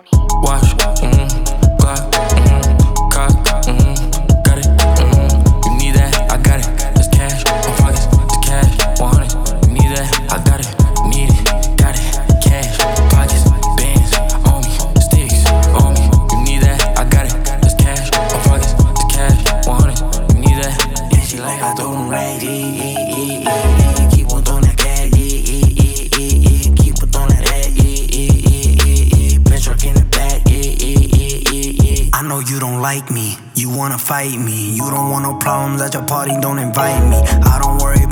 Watch, Glock, cock, got it, you need that, I got it. It's cash, my pockets, it's cash, 100. You need that, I got it, need it, got it. Cash, pockets, bands, on me, sticks, on me. You need that, I got it. It's cash, my pockets, it's cash, 100. You need that. Yeah, she like I throw them racks, keep on throwing that cash, keep on throwing that ass, bench truck in the back, I know you don't like me, you wanna fight me. You don't want no problems at your party, don't invite me. I don't worry